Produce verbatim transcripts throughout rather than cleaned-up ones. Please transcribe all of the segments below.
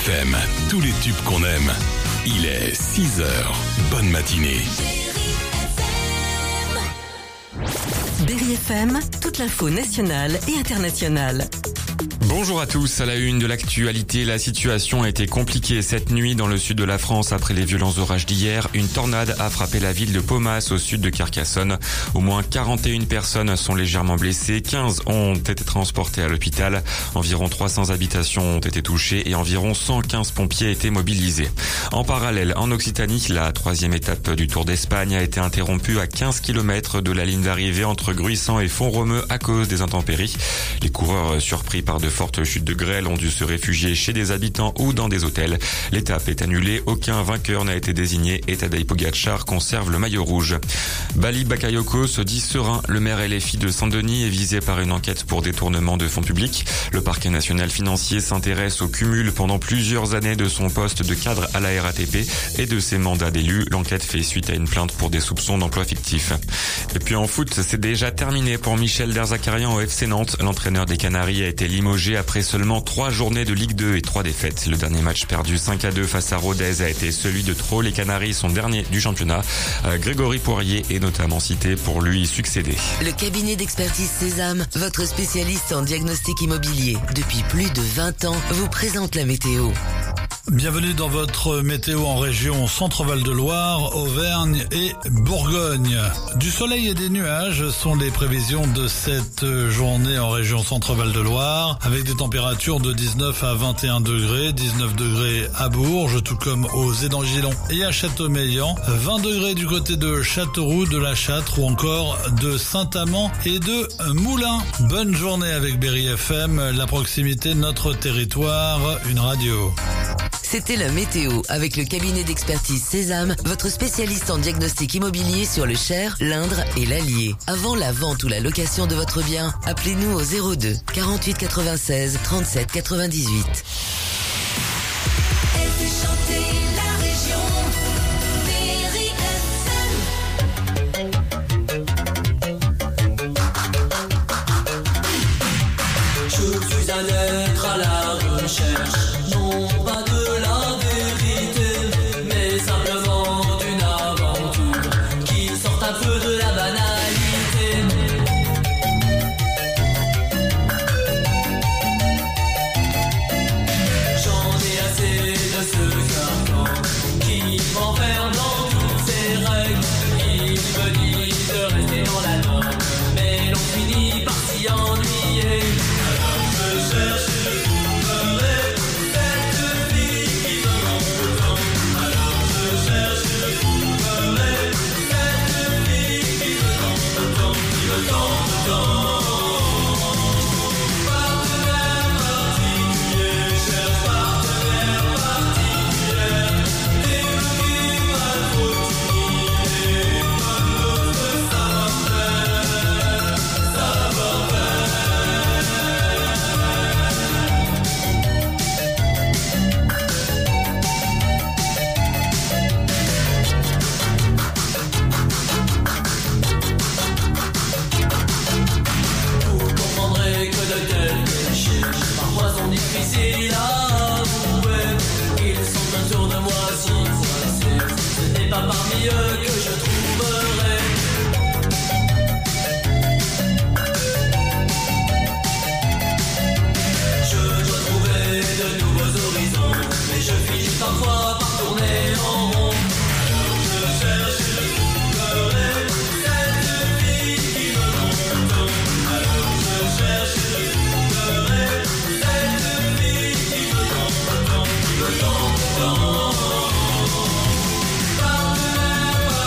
F M, tous les tubes qu'on aime. Il est six heures. Bonne matinée. Berry F M, toute l'info nationale et internationale. Bonjour à tous, à la une de l'actualité, la situation a été compliquée cette nuit dans le sud de la France après les violents orages d'hier. Une tornade a frappé la ville de Paumas au sud de Carcassonne. Au moins quarante et une personnes sont légèrement blessées, quinze ont été transportées à l'hôpital. Environ trois cents habitations ont été touchées et environ cent quinze pompiers étaient mobilisés. En parallèle, en Occitanie, la troisième étape du Tour d'Espagne a été interrompue à quinze kilomètres de la ligne d'arrivée entre Gruissant et Font-Romeu à cause des intempéries. Les coureurs, surpris par de fortes chutes de grêle, ont dû se réfugier chez des habitants ou dans des hôtels. L'étape est annulée, aucun vainqueur n'a été désigné et Tadej Pogacar conserve le maillot rouge. Bali Bakayoko se dit serein. Le maire L F I de Saint-Denis est visé par une enquête pour détournement de fonds publics. Le parquet national financier s'intéresse au cumul pendant plusieurs années de son poste de cadre à la R A T P et de ses mandats d'élu. L'enquête fait suite à une plainte pour des soupçons d'emploi fictif. Et puis en foot, c'est déjà terminé pour Michel Derzakarian au F C Nantes. L'entraîneur des Canaries a été limogé après seulement trois journées de Ligue deux et trois défaites. Le dernier match perdu cinq à deux face à Rodez a été celui de trop. Les Canaries sont derniers du championnat. Euh, Grégory Poirier est notamment cité pour lui succéder. Le cabinet d'expertise Sésame, votre spécialiste en diagnostic immobilier, depuis plus de vingt ans, vous présente la météo. Bienvenue dans votre météo en région Centre-Val de Loire, Auvergne et Bourgogne. Du soleil et des nuages sont les prévisions de cette journée en région Centre-Val de Loire, avec des températures de dix-neuf à vingt et un degrés, dix-neuf degrés à Bourges, tout comme aux Édangillons et à Châteaumeillan, vingt degrés du côté de Châteauroux, de la Châtre ou encore de Saint-Amand et de Moulins. Bonne journée avec Berry F M, la proximité, notre territoire, une radio. C'était la météo avec le cabinet d'expertise Sésame, votre spécialiste en diagnostic immobilier sur le Cher, l'Indre et l'Allier. Avant la vente ou la location de votre bien, appelez-nous au zéro deux quarante-huit quatre-vingt-seize trente-sept quatre-vingt-dix-huit. Elle fait chanter la région. Berry F M. Je suis un être à la recherche, non pas de la vérité, mais simplement d'une aventure qui sorte un peu de la banalité. J'en ai assez de ce carcan qui m'enferme dans toutes ses règles. Il me dit de rester dans la norme, mais l'on finit par s'y ennuyer. Alors je cherche le trouverai cette fille qui me manque tant. Alors je cherche le trouverai cette fille qui me tente tant, qui me tente tant. Partenaire particulier, cherche partenaire particulier. Des qui m'a trop timidé, comme l'autre savoir-faire, savoir-faire. Vous comprendrez que de tels péchés parfois sont difficiles à avouer. Ils sont autour de moi si coincés. Ce n'est pas parmi eux que je trouverai. Je dois trouver de nouveaux horizons, mais je finis parfois par tourner en rond. Alors je cherche et je trouverai cette fille qui me manque tant. Alors je cherche et je trouverai cette fille qui me tente tant, qui me tente tant. Partenaire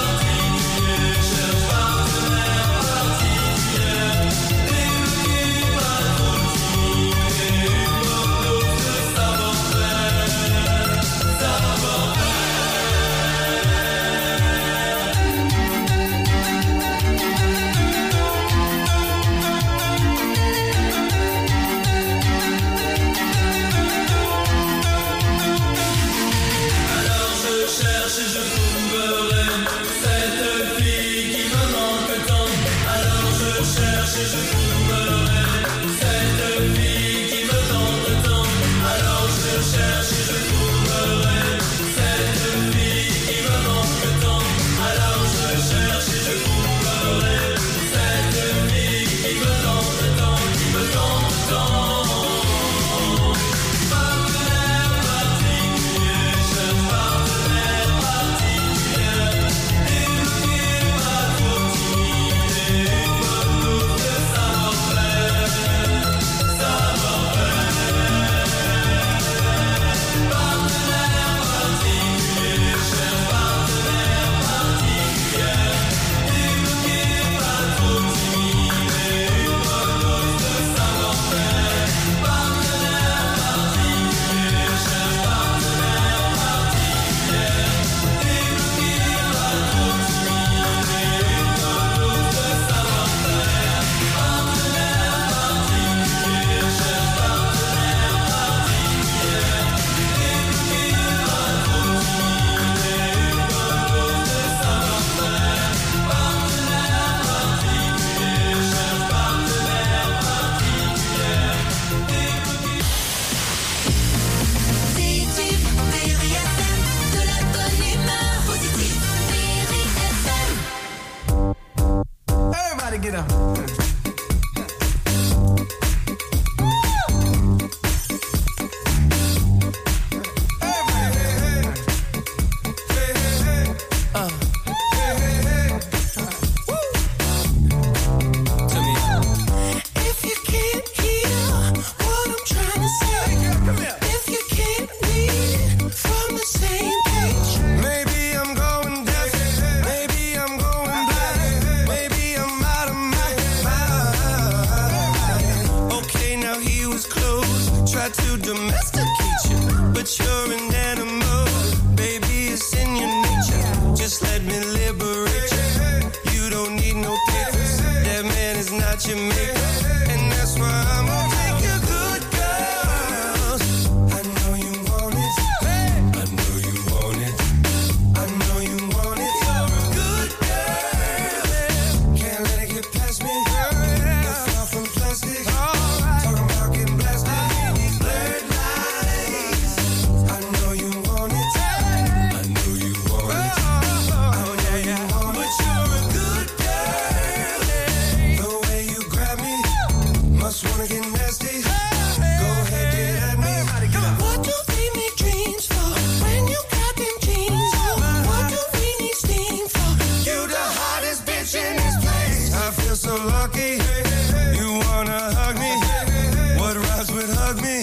try to domesticate you, but you're an animal. Baby, it's in your nature. Just let me liberate you. You don't need no papers. That man is not your maker, and that's why I'm gonna take your good girls. I know you want it. I know you want it. I know you want it. You're a good girl. Can't let it get past me. You're far from plastic. Talking about getting blasted in these blurred lights. I know you want it. I know you want it. I know you want it. But you're a good girl. The way you grab me, must wanna get nasty. Go ahead, get at me. What do we need dreams for when you got them jeans on? What do we need steam for? You the hottest bitch in this place. I feel so lucky. You wanna hug me? What rhymes with hug me?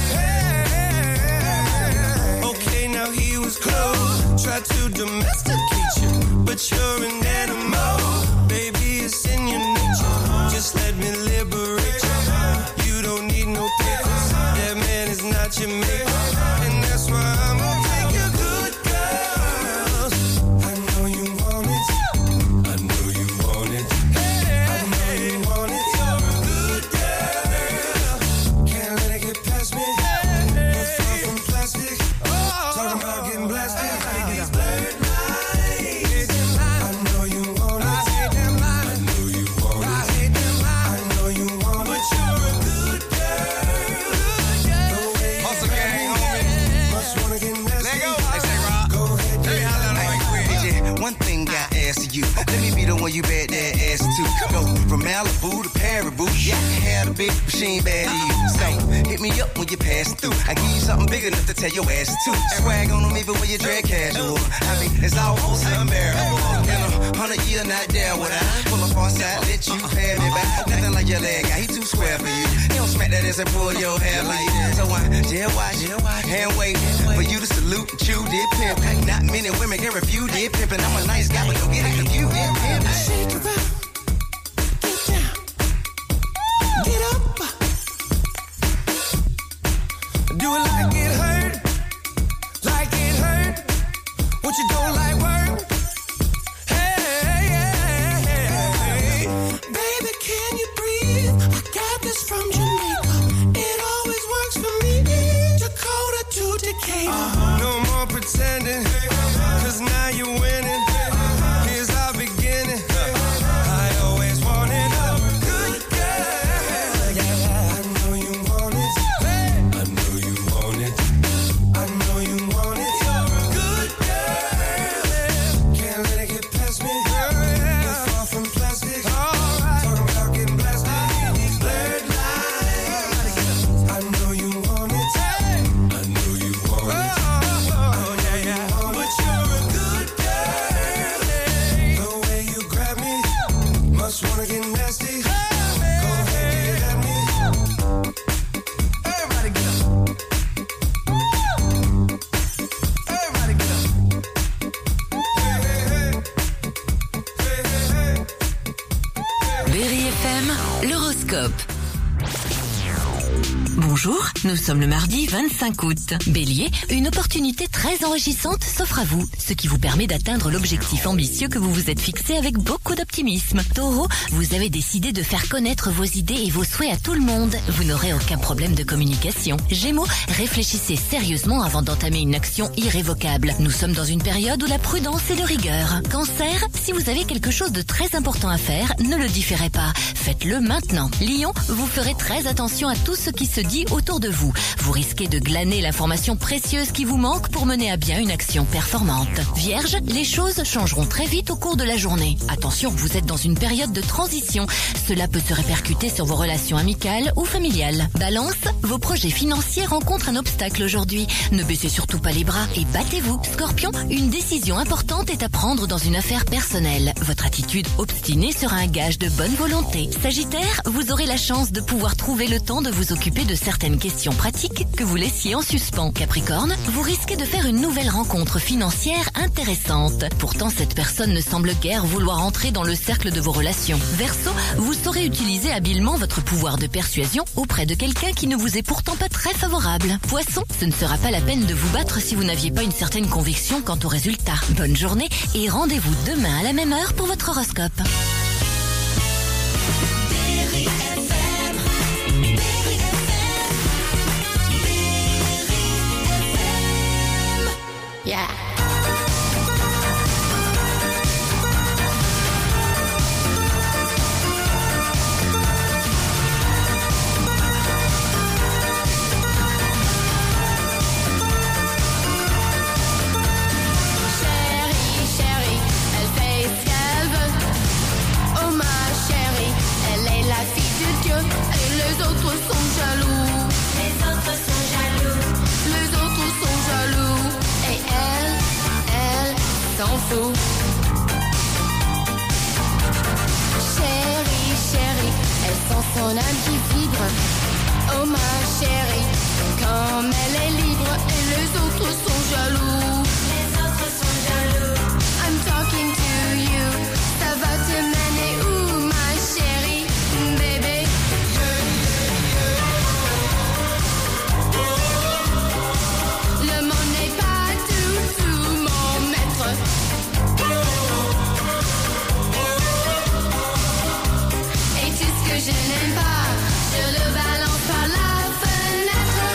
Okay, now he was close. Try to domesticate you, but you're an animal. Baby, it's in your nature. Just let me liberate you. You don't need no papers. That man is not your maker, and that's why I'm gonna take your good girls. I know you want it. I know you want it. I know you want it. You're a good girl. Can't let it get past me. You're far from plastic. Talking about getting blasted. These blurred lights. I know you want it. I know you want it. I know you want it. But you're a good girl. Hustle gang, homie. Must wanna get nasty. Let go. Hey, say Rob. Go ahead, get nasty. One thing I ask of you, let me be the one you bet that ass to. Go from Malibu to Paribu, yeah, I can have a big machine bad to you. So hit me up when you pass through. I give you something big enough to tell your ass to. Swag on them even when you dress casual. I mean, it's almost unbearable. In a hundred year, not there would I pull up on side, let you pay me back. Nothing like your leg guy, he too square for you. He don't smack that ass and pull your hair like that. So I jail watch, hand wait for you to salute and chew did pimp. Not many women can refuse did pimp, and I'm a nice guy, but don't get it confused. Shake it up, get down, get up. Do it like it hurt, like it hurt. What you don't like work? Hey, hey, hey, baby, can you breathe? I got this from Jamaica. It always works for me. Dakota to Decatur. No more pretending, 'cause now you're winning. Here's our beginning. I always wanted a good girl. Yeah, I know you want it. I know you want it. I know you want it. You're a good girl. Can't let it get past me. You're far from plastic. Talking about getting blasted in these blurred lights. I know you want it. I know you want it. Oh, yeah, yeah. But you're a good girl. The way you grab me, must wanna get nasty. Go ahead, get at me. Everybody get up. Everybody get up. Hey, hey, hey. Hey, hey, hey. Berry F M, l'horoscope. Bonjour, nous sommes le mardi vingt-cinq août. Bélier, une opportunité très enrichissante s'offre à vous, ce qui vous permet d'atteindre l'objectif ambitieux que vous vous êtes fixé avec beaucoup d'optimisme. Taureau, vous avez décidé de faire connaître vos idées et vos souhaits à tout le monde. Vous n'aurez aucun problème de communication. Gémeaux, réfléchissez sérieusement avant d'entamer une action irrévocable. Nous sommes dans une période où la prudence est de rigueur. Cancer, si vous avez quelque chose de très important à faire, ne le différez pas. Faites-le maintenant. Lion, vous ferez très attention à tout ce qui se dit autour de vous. Vous risquez de glaner l'information précieuse qui vous manque pour mener à bien une action performante. Vierge, les choses changeront très vite au cours de la journée. Attention, vous êtes dans une période de transition. Cela peut se répercuter sur vos relations amicales ou familiales. Balance, vos projets financiers rencontrent un obstacle aujourd'hui. Ne baissez surtout pas les bras et battez-vous. Scorpion, une décision importante est à prendre dans une affaire personnelle. Votre attitude obstinée sera un gage de bonne volonté. Sagittaire, vous aurez la chance de pouvoir trouver le temps de vous occuper de certaines questions pratiques que vous laissiez en suspens. Capricorne, vous risquez de faire une nouvelle rencontre financière intéressante. Pourtant, cette personne ne semble guère vouloir entrer dans le cercle de vos relations. Verseau, vous saurez utiliser habilement votre pouvoir de persuasion auprès de quelqu'un qui ne vous est pourtant pas très favorable. Poisson, ce ne sera pas la peine de vous battre si vous n'aviez pas une certaine conviction quant au résultat. Bonne journée et rendez-vous demain à la même heure pour votre horoscope. Yeah. Chérie, chérie, elle sent son âme qui vibre. Oh ma chérie, comme elle est libre et les autres sont jaloux. Les autres sont jaloux. I'm talking to you. Ça va te mener où ma chérie, bébé? Le monde n'est pas tout, tout mon maître. Et tout ce que je n'aime pas, je le balance par la fenêtre.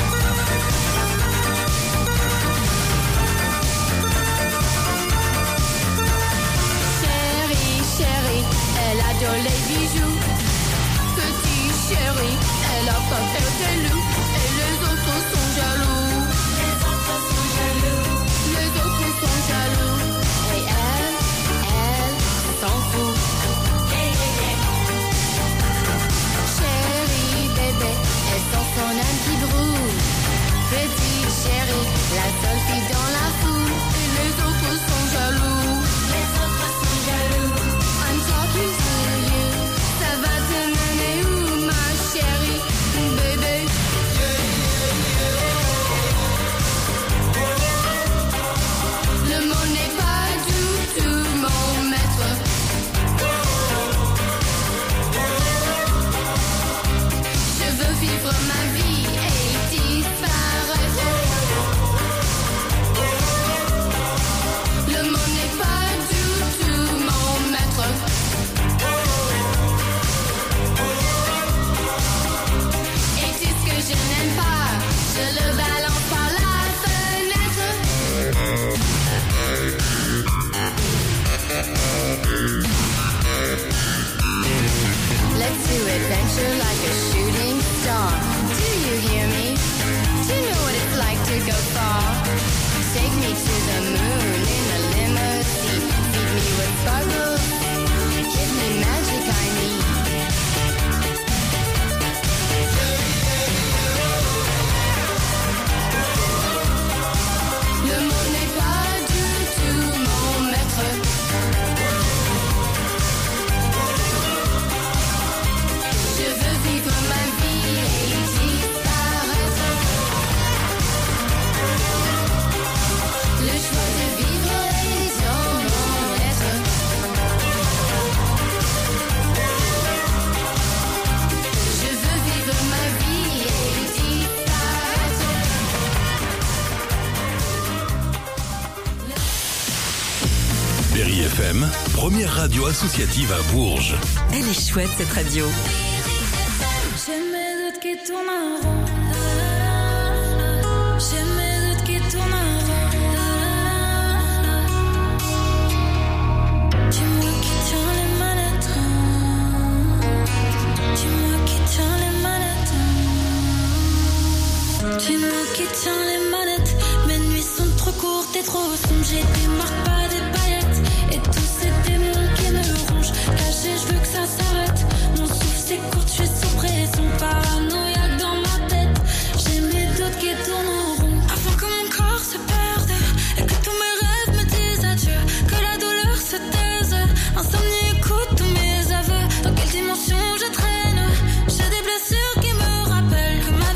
Chérie, chérie, elle adore les bijoux. Petit chéri, elle a pas peur de loup. Et les autres sont jaloux. Les autres sont jaloux. Les autres sont jaloux. Et elle, elle s'en fout. Chérie, bébé, elle sent son âme qui brûle. Petite chérie, la seule fille dans la foule. Et les autres sont jaloux. Les autres sont jaloux. I'm talking to you. Ça va te mener où, ma chérie, bébé? Le monde n'est pas du tout mon maître. Je veux vivre ma vie et disparaître. Le monde n'est pas du tout mon maître. Et tout ce que je n'aime pas, je le balance par la fenêtre. Let's do adventure like a shooting star. Do you hear me? Do you know what it's like to go far? Take me to the moon in a limousine. Feed me with sparkles. Give me magic I need. Le monde n'est pas du tout mon maître. Je veux vivre ma vie et disparaître. Le choix de vivre est dans mon être. Je veux vivre ma vie et disparaître. Berry F M, première radio associative à Bourges. Elle est chouette cette radio. J'ai mes doutes qui tournent en rond. J'ai mes doutes qui tournent en rond. Dis-moi qui tient les manettes. Dis-moi qui tient les manettes. Dis-moi qui tient les manettes. Mes nuits sont trop courtes et trop sombres. J'ai des marques, pas des paillettes. Et tous ces démons qui me rongent. Caché, je veux que ça s'arrête. Mon souffle s'écourt, je suis sous pression. Paranoïaque dans ma tête. J'ai mes doutes qui tournent en rond. Avant que mon corps se perde. Et que tous mes rêves me disent adieu. Que la douleur se taise. Insomnie écoute tous mes aveux. Dans quelle dimension je traîne? J'ai des blessures qui me rappellent que ma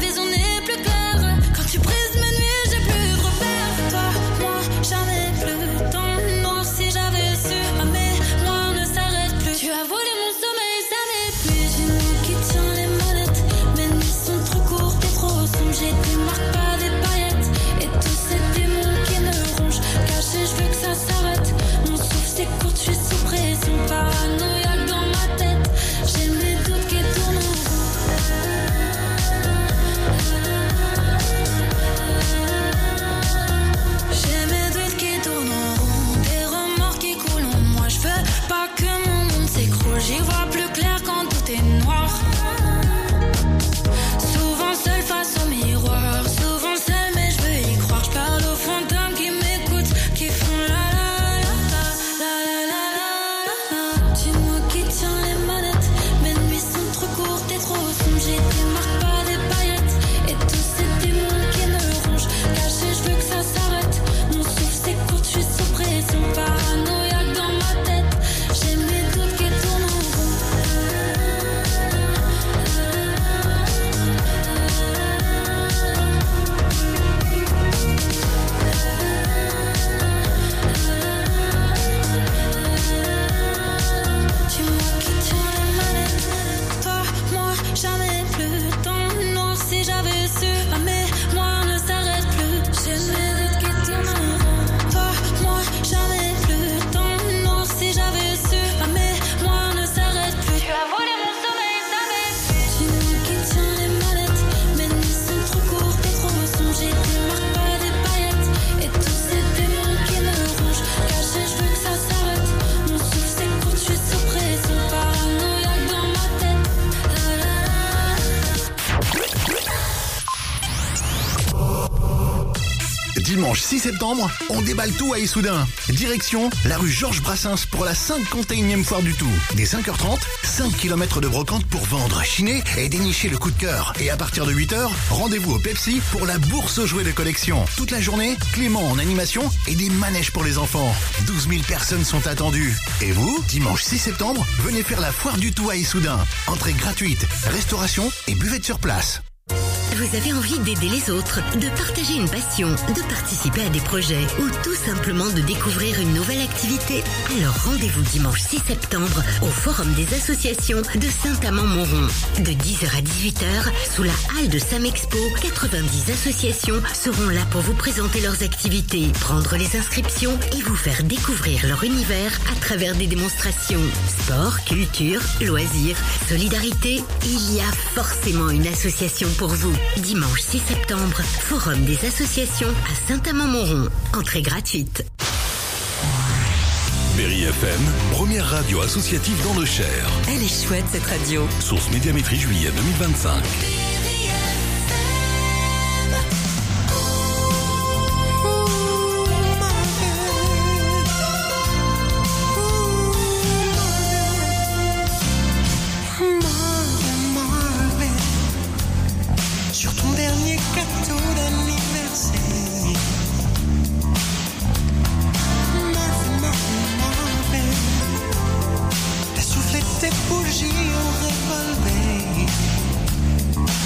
su, ma mémoire ne s'arrête plus. J'ai mes doutes qui tournent en rond. Toi, moi, jamais plus. Dans le noir, si j'avais su, ma mémoire ne s'arrête plus. Tu as volé mon sommeil, ça m'est. Dis-moi qui tient les manettes. Mes nuits sont trop courtes et trop sombres. J'ai des marques, pas des paillettes. Et tous ces démons qui me rongent. Caché, je veux que ça s'arrête. Mon souffle s'écoute, je suis sous pression. Paranoïaque dans ma tête. La, la, la. Dimanche six septembre, on déballe tout à Issoudun. Direction la rue Georges Brassens pour la cinquante et unième foire du tout. Dès cinq heures trente, cinq kilomètres de brocante pour vendre, chiner et dénicher le coup de cœur. Et à partir de huit heures, rendez-vous au Pepsi pour la bourse aux jouets de collection. Toute la journée, Clément en animation et des manèges pour les enfants. douze mille personnes sont attendues. Et vous, dimanche six septembre, venez faire la foire du tout à Issoudun. Entrée gratuite, restauration et buvette sur place. Vous avez envie d'aider les autres, de partager une passion, de participer à des projets ou tout simplement de découvrir une nouvelle activité? Alors rendez-vous dimanche six septembre au Forum des associations de Saint-Amand-Montrond. De dix heures à dix-huit heures, sous la halle de Samexpo, quatre-vingt-dix associations seront là pour vous présenter leurs activités, prendre les inscriptions et vous faire découvrir leur univers à travers des démonstrations. Sport, culture, loisirs, solidarité, il y a forcément une association pour vous. Dimanche six septembre, Forum des associations à Saint-Amand-Montrond. Entrée gratuite. Berry F M, première radio associative dans le Cher. Elle est chouette cette radio. Source Médiamétrie juillet deux mille vingt-cinq. Sur ton dernier gâteau d'anniversaire, Marvin, Marvin, Marvin, t'as soufflé tes bougies au revolver.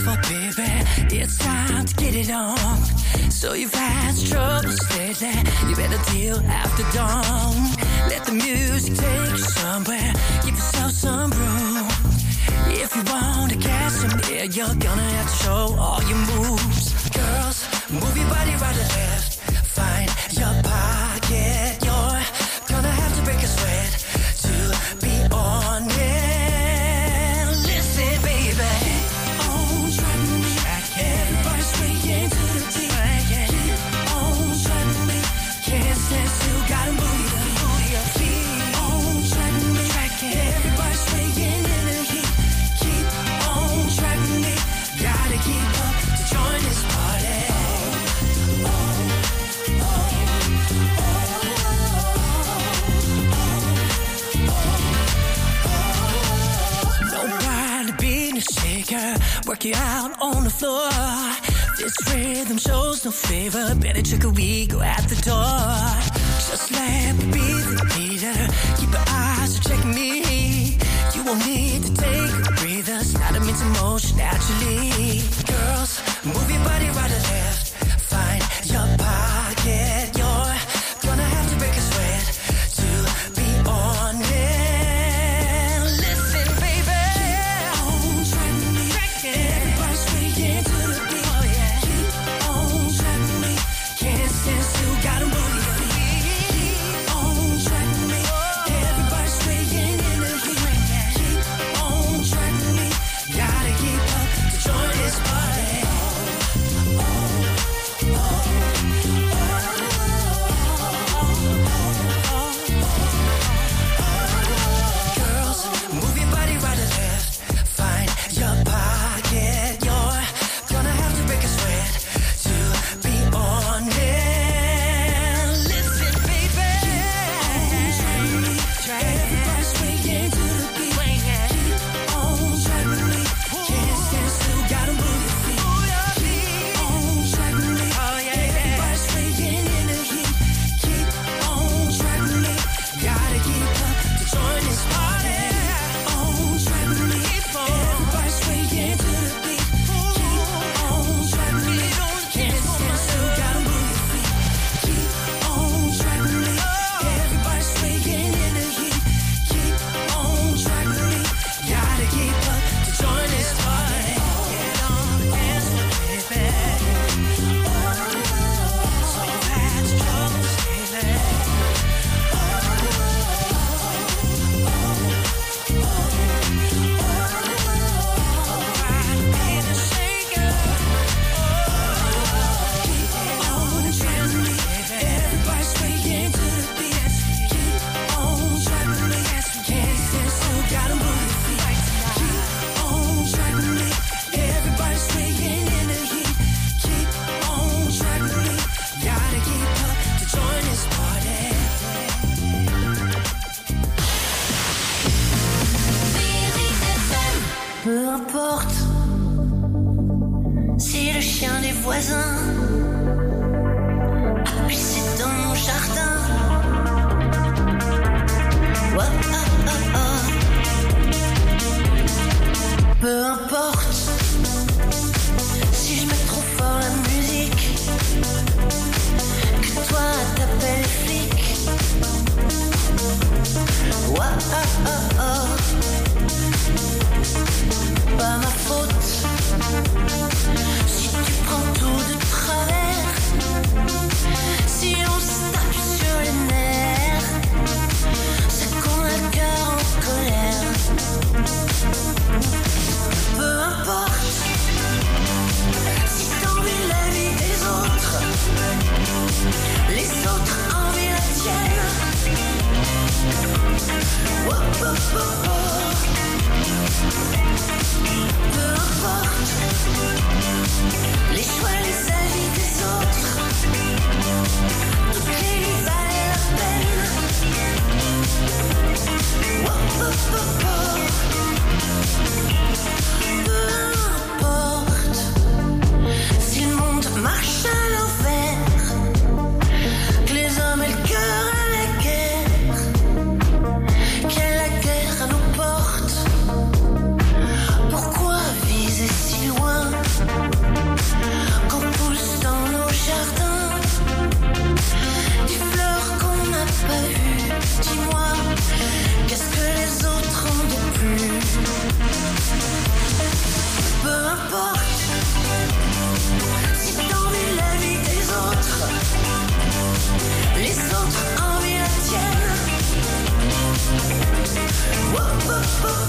for, baby. It's time to get it on. So you've had troubles lately. You better deal after dawn. Let the music take you somewhere. Give yourself some room. If you want to catch some air, you're gonna have to show all your moves. Girls, move your body right and left. Find your pocket. You're gonna have to break a sweat to be on it. Listen, baby. On track with me. Everybody's swaying to the beat. Keep on track with me. Can't stand still, gotta move your feet. On track with me. Everybody's swaying in the heat. Keep on track with me. Gotta keep up to join this party. Nobody being a shaker. Work you out on the floor. This rhythm shows no favor. Better check a week, go at the door. Just let me be the leader. Keep your eyes on checking me. You won't need to take a breather. Start them into motion naturally. Girls, move your body right and left. Find your pocket. You're gonna have to break a sweat to be on it. Listen, baby. On track with me. Everybody's swaying to the beat. Oh, yeah. Keep on track with me. Can't stand still, gotta move your feet. Keep on track with me. Everybody's swaying in the heat. Keep on track with me. Gotta keep up to join this party. Oh, oh.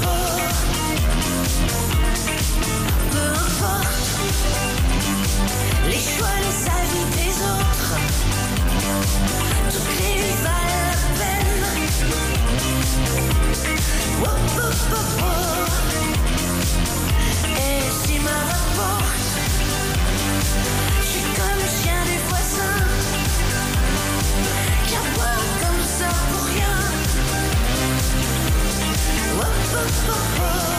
Peu importe les choix, les avis des autres, toutes les vies valent la peine. Oh, oh, oh, oh. Et si ma rapporte, je suis comme le chien des voisins qui aboie comme ça pour rien. Oh, oh, oh, oh.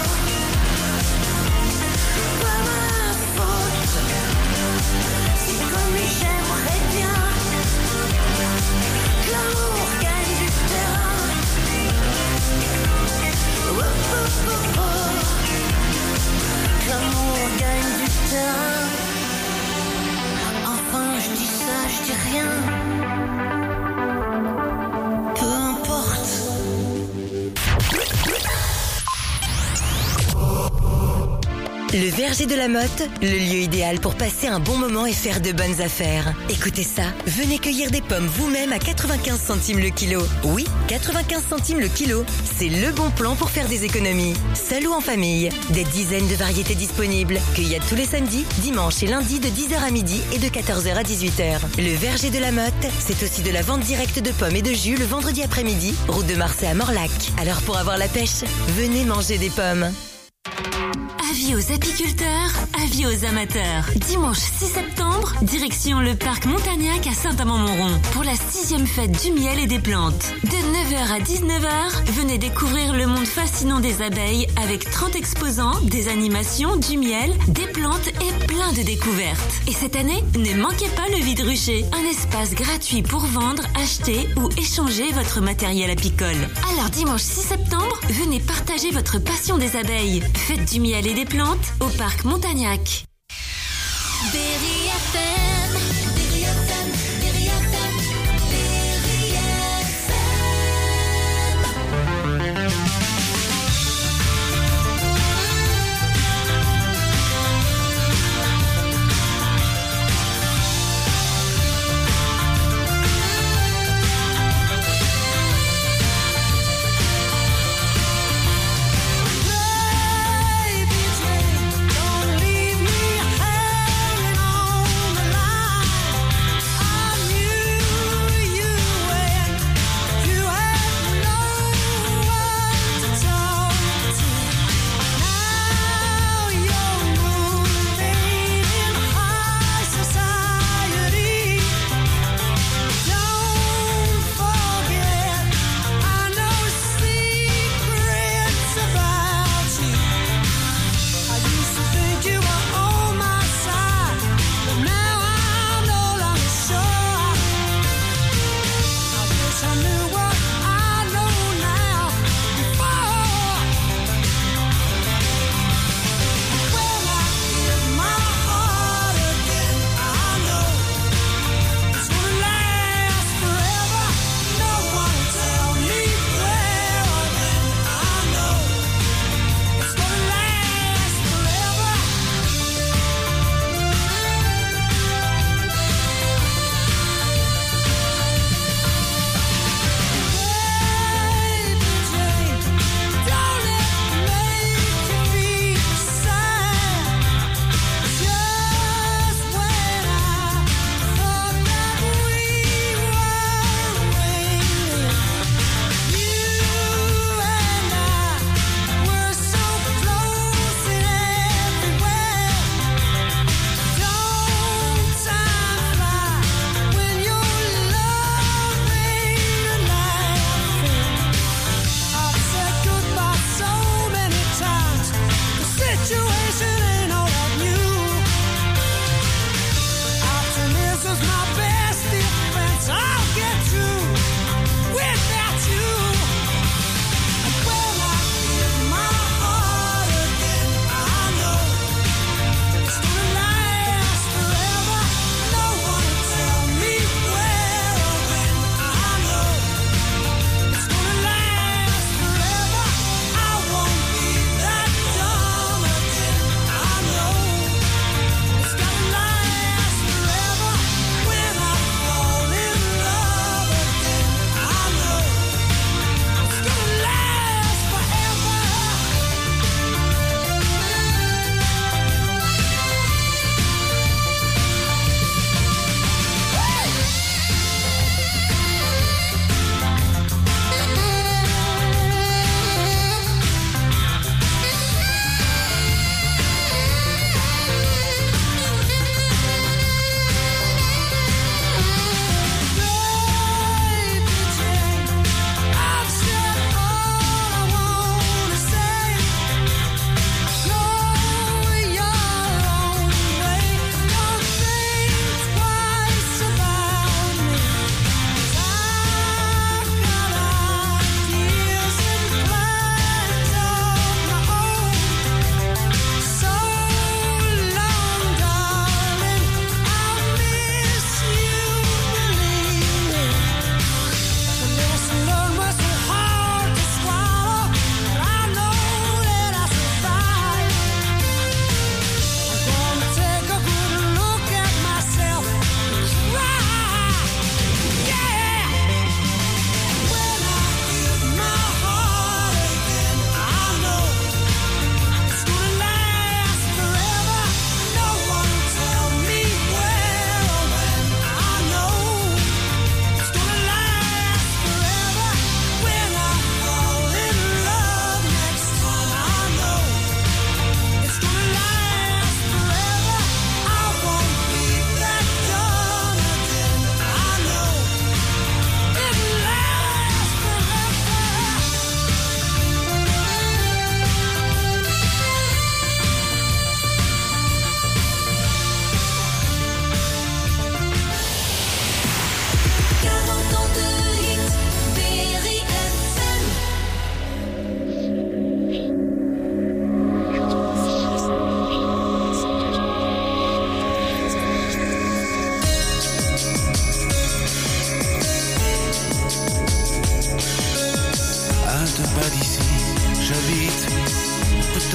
Pas ma faute, si comme lui j'aimerais bien que l'amour gagne du terrain. Oh, oh, oh, oh. Que l'amour gagne du terrain. Enfin je dis ça, je dis rien. Peu importe. Le Verger de la Motte, le lieu idéal pour passer un bon moment et faire de bonnes affaires. Écoutez ça, venez cueillir des pommes vous-même à quatre-vingt-quinze centimes le kilo. Oui, quatre-vingt-quinze centimes le kilo. C'est le bon plan pour faire des économies. Seul ou en famille, des dizaines de variétés disponibles. Cueillette tous les samedis, dimanches et lundis de dix heures à midi et de quatorze heures à dix-huit heures. Le Verger de la Motte, c'est aussi de la vente directe de pommes et de jus le vendredi après-midi, route de Marseille à Morlac. Alors pour avoir la pêche, venez manger des pommes. Avis aux apiculteurs, avis aux amateurs. Dimanche six septembre, direction le parc Montagnac à Saint-Amand-Montrond pour la sixième fête du miel et des plantes. De neuf heures à dix-neuf heures, venez découvrir le monde fascinant des abeilles avec trente exposants, des animations, du miel, des plantes et plein de découvertes. Et cette année, ne manquez pas le Vide Rucher, un espace gratuit pour vendre, acheter ou échanger votre matériel apicole. Alors dimanche six septembre, venez partager votre passion des abeilles. Faites du miel et des plantes au parc Montagnac. Berry F M, Berry F M, Berry F M, Berry F Baby, don't leave me hanging on the line.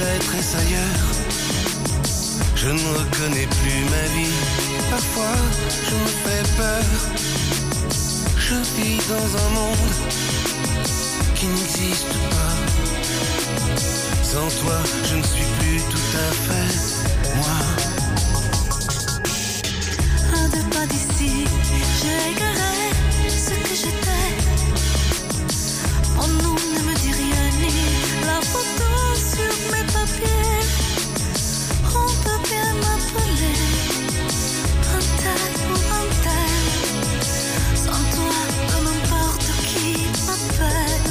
détresse ailleurs. Je ne reconnais plus ma vie. Parfois, je me fais peur. Je vis dans un monde qui n'existe pas. Sans toi, je ne suis plus tout à fait moi. À deux pas d'ici, j'ai égaré ce que j'étais. Mon nom ne me dit rien ni la photo sur mes papiers. On peut bien m'appeler un tel ou un tel. Sans toi, peu m'importe qui m'appelle.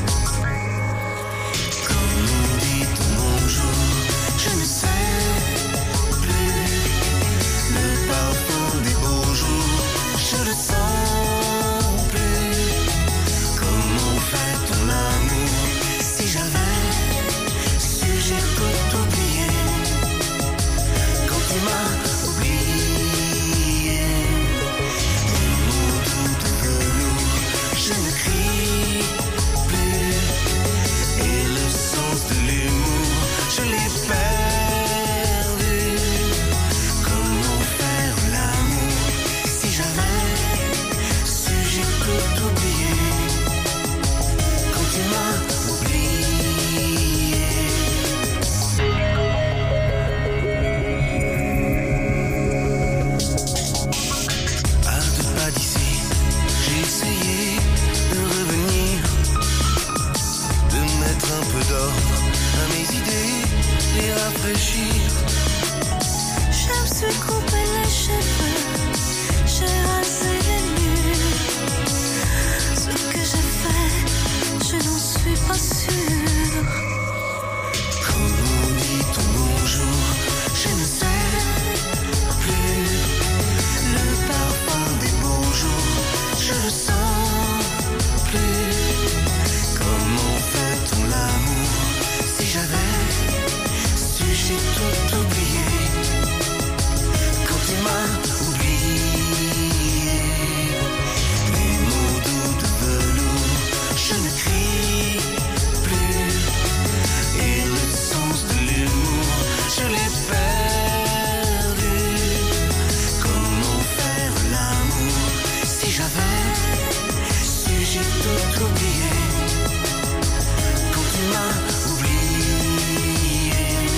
Quand on dit bonjour, je ne sais plus. Le parfum des beaux jours, je le sens plus. Comment fait-on l'amour? Si j'avais su, j'ai tout oublié. Quand tu m'as oublié, les mots doux de velours, je ne crie plus. Et le sens de l'humour, je l'ai perdu. Comment faire l'amour? Si j'avais su, j'ai tout oublié. Quand tu m'as oublié. À deux pas d'ici, j'ai essayé de revenir, de mettre un peu d'ordre à mes idées, les rafraîchir. Je me suis coupé les cheveux, j'ai rasé les murs. Ce que j'ai fait, je n'en suis pas sûre. Quand on dit ton bonjour, je ne sais plus. Le parfum des beaux jours, je le sens plus. Comment fait-on l'amour? Si j'avais su, j'ai tout oublié. Quand tu m'as oublié, les mots doux de velours, je ne crie plus. Et le sens de l'humour, je l'ai perdu. Comment faire l'amour? Si j'avais su, j'ai tout oublié. Quand tu m'as oublié.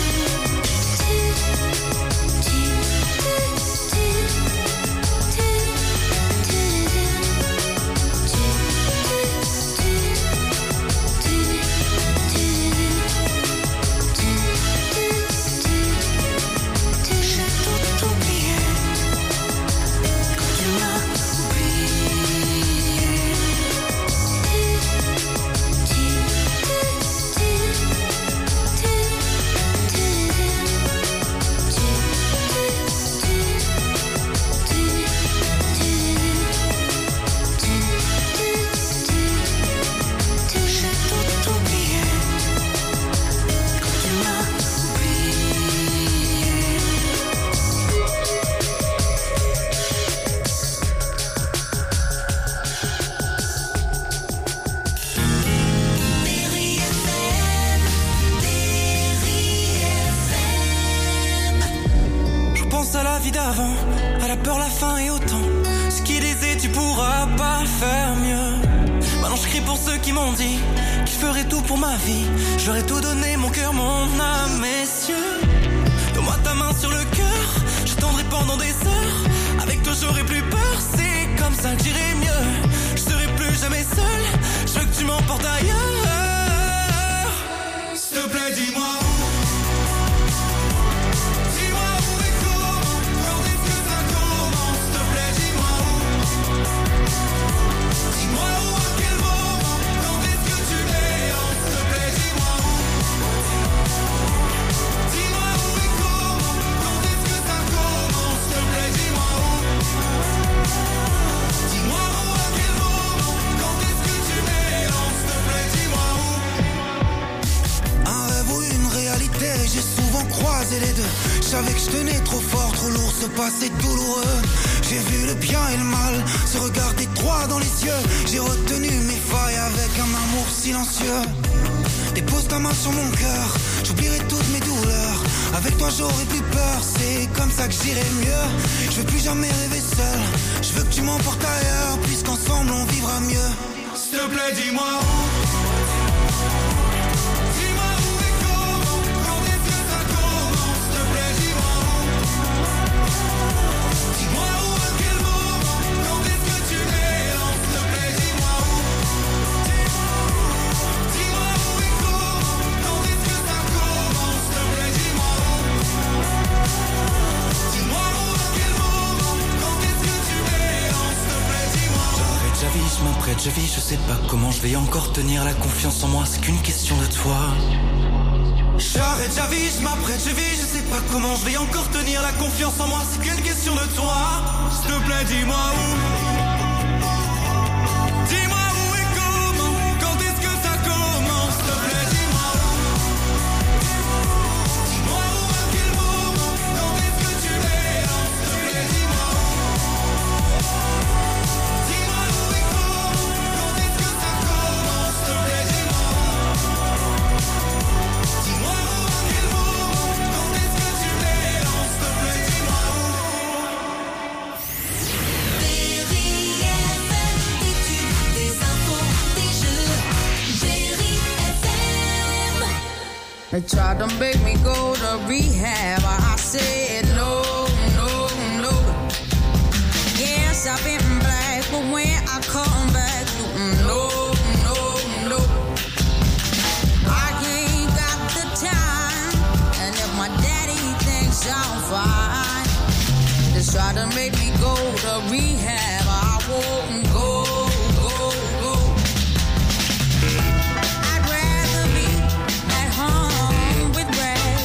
J'ai tout oublié. Quand tu m'as J'ai tout oublié. Quand tu m'as Je pense à la vie d'avant, à la peur, la faim et au temps. Ce qui disait tu pourras pas faire mieux. Maintenant je crie pour ceux qui m'ont dit qu'ils feraient tout pour ma vie. J'aurais tout donné, mon cœur, mon âme, messieurs. Donne-moi ta main sur le cœur, je tendrai pendant des heures. Avec toi j'aurai plus peur, c'est comme ça que j'irai mieux. Je serai plus jamais seul, je veux que tu m'emportes ailleurs. S'il te plaît, dis-moi où. Dis-moi où et comment, quand est-ce que ça commence? S'il te plaît, dis-moi où. Dis-moi où, à quel moment, quand est-ce que tu m'élances? S'il te plaît, dis-moi où. Dis-moi où et comment, quand est-ce que ça commence? S'il te plaît, dis-moi où. Dis-moi où, à quel moment, quand est-ce que tu m'élances? S'il te plaît, dis-moi où. Un rêve ou une réalité, j'ai souvent croisé les deux. Je savais que je tenais trop fort, trop lourd, ce passé douloureux. J'ai vu le bien et le mal se regarder droit dans les yeux. J'ai retenu mes failles avec un amour silencieux. Dépose ta main sur mon cœur, j'oublierai toutes mes douleurs. Avec toi j'aurai plus peur, c'est comme ça que j'irai mieux. Je veux plus jamais rêver seul, je veux que tu m'emportes ailleurs, puisqu'ensemble on vivra mieux. S'il te plaît dis-moi où. Dis-moi où et comment, quand est-ce que ça commence. S'il te plaît dis-moi où. Dis-moi où, à quel moment, quand est-ce que tu m'élances. S'il te plaît dis-moi où. Dis-moi où et comment, quand est-ce que ça commence. S'il te plaît dis-moi où. Dis-moi où, à quel moment, quand est-ce que tu m'élances. S'il te plaît dis-moi où. J'arrête, j'avise, je m'apprête, je vis, je sais pas comment je vais encore tenir la confiance en moi, c'est qu'une question de toi. J'arrête, j'avise, je m'apprête, je vis, je sais pas comment je vais encore tenir la confiance en moi, c'est qu'une question de toi. S'il te plaît, dis-moi où. Dis-moi où et comment, quand est-ce que ça commence. S'il te plaît, dis-moi où. Dis-moi où, à quel moment, quand est-ce que tu m'élances. S'il te plaît, dis-moi où. Dis-moi où et comment, quand est-ce que ça commence. S'il te plaît, dis-moi où. Dis-moi où, à quel moment, quand est-ce que tu m'élances. S'il te plaît, dis-moi où. Berry F M, des tubes, des infos, des jeux. Berry F M. They tried to make me go to rehab. I said no, no, no. Yes, I've been black, but when I come back, mm, no, no, no. I ain't got the time, and if my daddy thinks I'm fine, they try to make me go to rehab. I won't go, go, go. I'd rather be at home with Ray.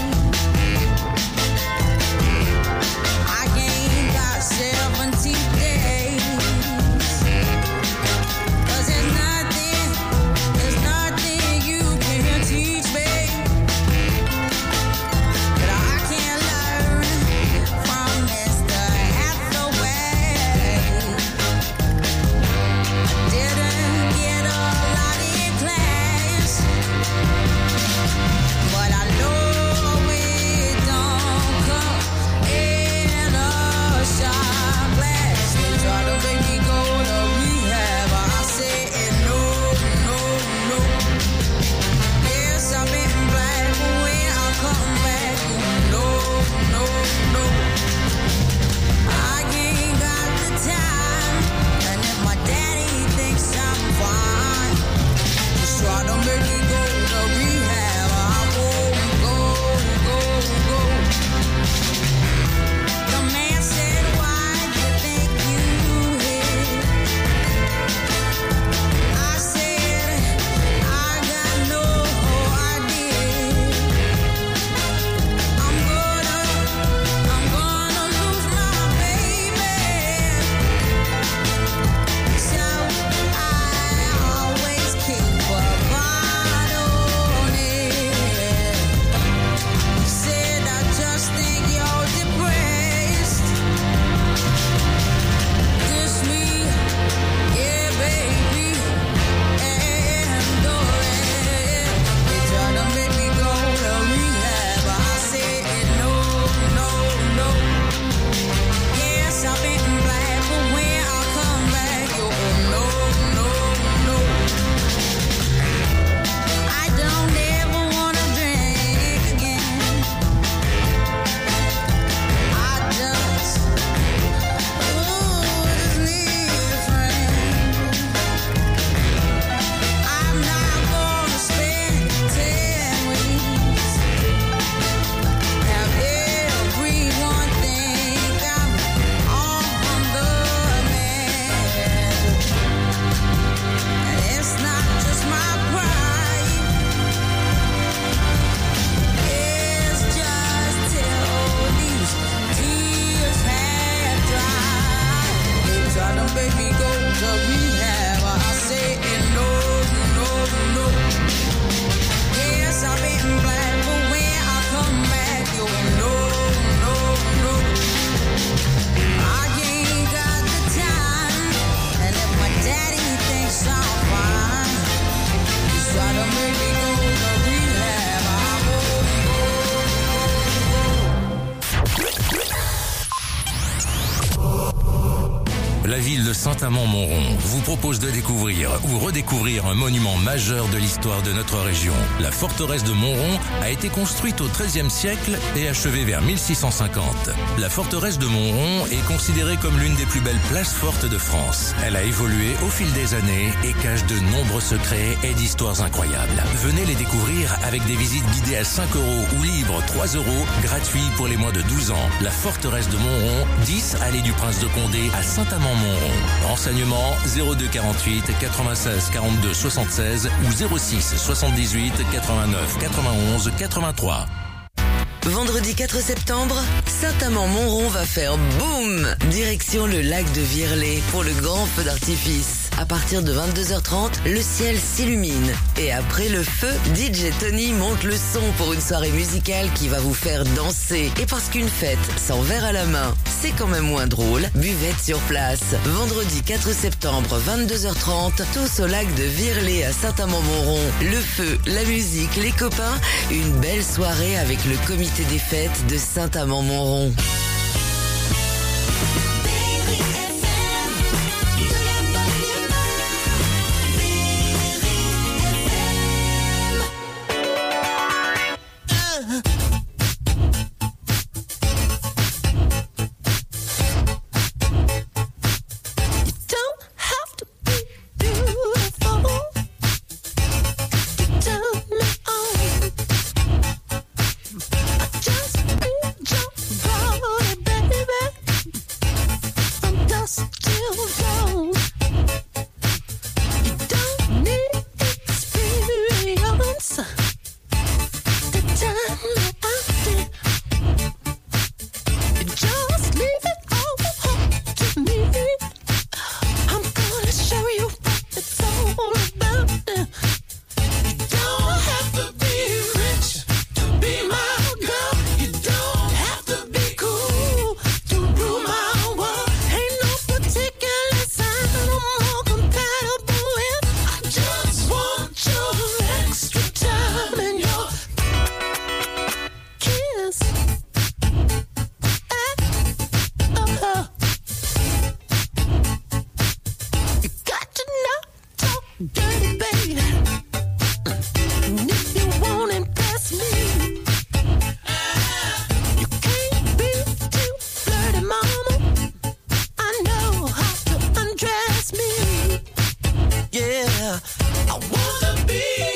I ain't got seventeen days. Try to make me go to rehab. I La ville de Saint-Amand-Montrond vous propose de découvrir ou redécouvrir un monument majeur de l'histoire de notre région. La forteresse de Montrond a été construite au treizième siècle et achevée vers mille six cent cinquante. La forteresse de Montrond est considérée comme l'une des plus belles places fortes de France. Elle a évolué au fil des années et cache de nombreux secrets et d'histoires incroyables. Venez les découvrir avec des visites guidées à cinq euros ou libres trois euros, gratuits pour les moins de douze ans. La forteresse de Montrond, dix allée du Prince de Condé à Saint-Amand-Montrond. Renseignements zéro deux quarante-huit quatre-vingt-seize quarante-deux soixante-seize ou zéro six soixante-dix-huit quatre-vingt-neuf quatre-vingt-onze quatre-vingt-trois. Vendredi quatre septembre, Saint-Amand-Montrond va faire boum! Direction le lac de Virlay pour le grand feu d'artifice. À partir de vingt-deux heures trente, le ciel s'illumine. Et après le feu, D J Tony monte le son pour une soirée musicale qui va vous faire danser. Et parce qu'une fête sans verre à la main, c'est quand même moins drôle, buvette sur place. Vendredi quatre septembre, vingt-deux heures trente, tous au lac de Virlay à Saint-Amand-Montrond. Le feu, la musique, les copains, une belle soirée avec le comité des fêtes de Saint-Amand-Montrond. I wanna be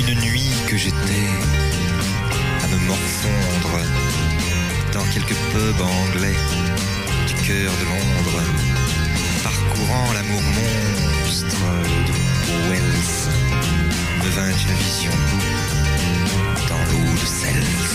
Une nuit que j'étais à me morfondre dans quelques pubs anglais du cœur de Londres, parcourant l'amour monstre de Wells, me vint une vision dans l'eau de Seltz.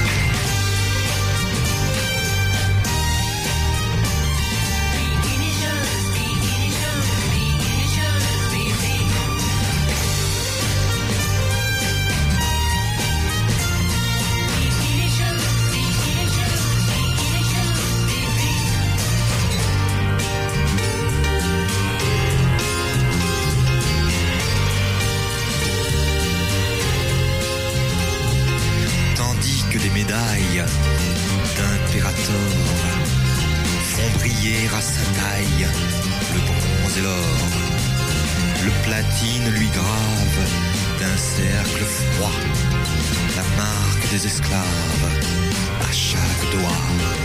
D'impérator font briller à sa taille le bronze et l'or. Le platine lui grave d'un cercle froid la marque des esclaves à chaque doigt.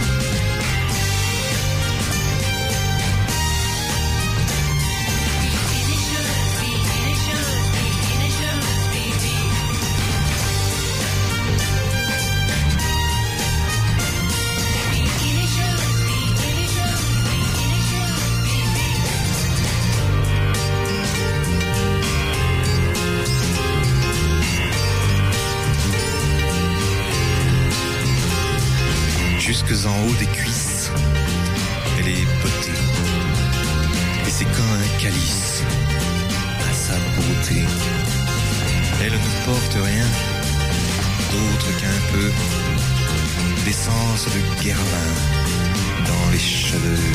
Jusque en haut des cuisses, elle est potée, et c'est comme un calice à sa beauté. Elle ne porte rien d'autre qu'un peu d'essence de guervin dans les cheveux.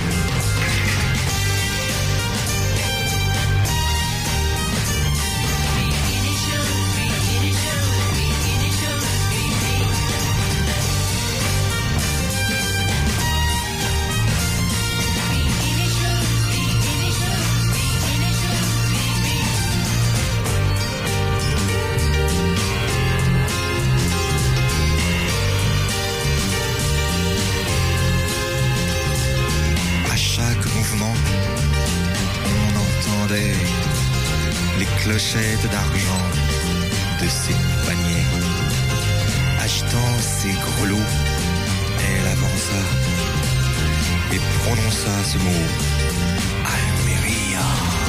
Clochettes d'argent de ses paniers. Agitant ses grelots, elle avança et prononça ce mot: Almeria.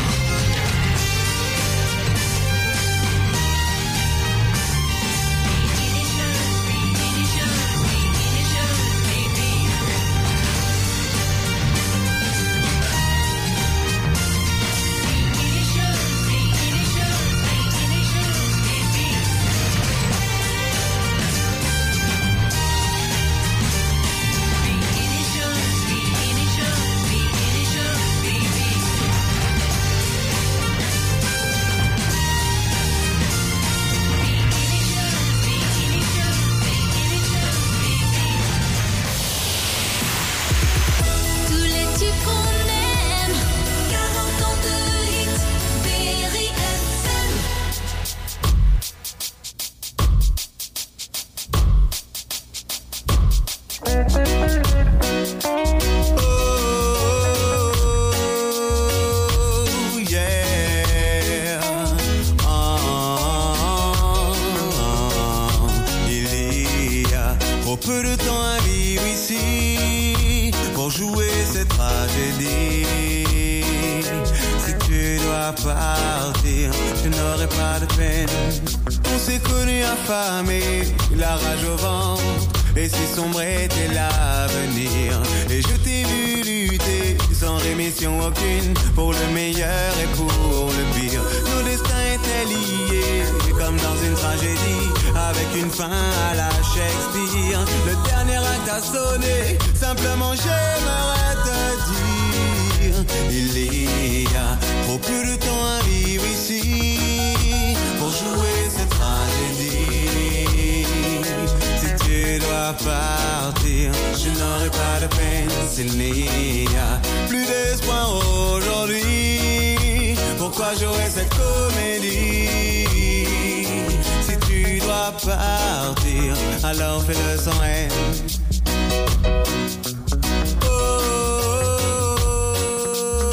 Alors fais-le sans haine.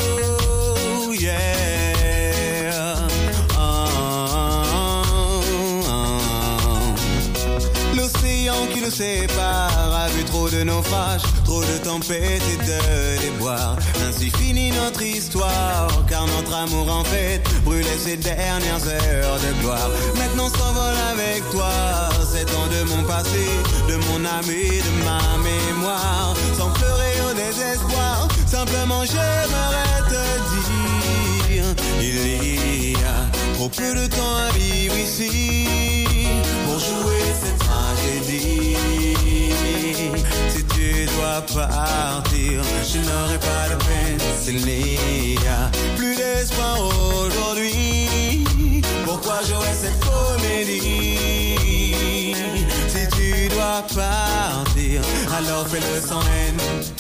Oh yeah. Oh, sépare, a vu trop de naufrages, trop de tempêtes et de déboires. Ainsi finit notre histoire, car notre amour en fait brûlait ses dernières heures de gloire. Maintenant s'envole avec toi, sept ans de mon passé, de mon âme et de ma mémoire. Sans pleurer au désespoir, simplement j'aimerais te dire, il y a trop peu de temps à vivre ici pour jouer cette tragédie. Si tu dois partir, je n'aurai pas de peine. S'il n'y a plus d'espoir aujourd'hui, pourquoi jouer cette comédie? Si tu dois partir, alors fais-le sans haine.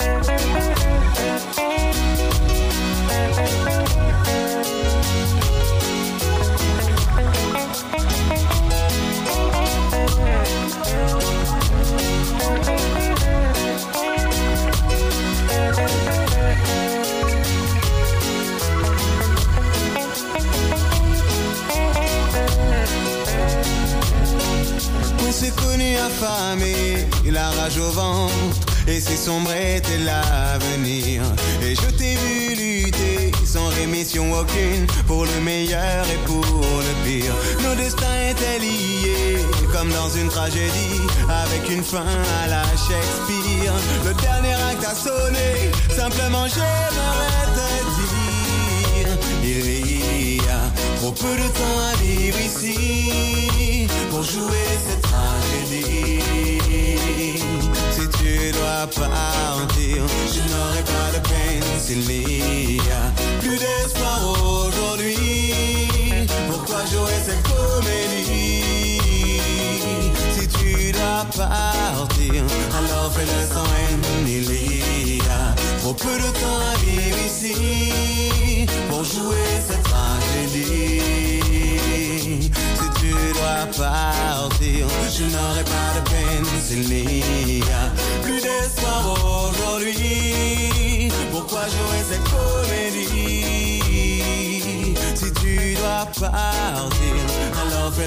On s'est connus affamés, la rage au ventre, et si sombre était l'avenir. Et je t'ai vu lutter sans rémission aucune, pour le meilleur et pour le pire. Nos destins étaient liés comme dans une tragédie, avec une fin à la Shakespeare. Le dernier acte a sonné, simplement j'aimerais te dire, il y a trop peu de temps à vivre ici pour jouer cette tragédie. Si tu dois partir, je n'aurai pas de peine. S'il n'y a plus d'espoir aujourd'hui, pourquoi jouer cette comédie? Si tu dois partir, alors fais-le sans haine. Il y a trop peu de temps à vivre ici pour jouer cette tragédie. Si tu dois partir, je n'aurai pas de peine. S'il n'y a plus d'espoir aujourd'hui, pourquoi jouer cette comédie? Si tu dois partir, alors fais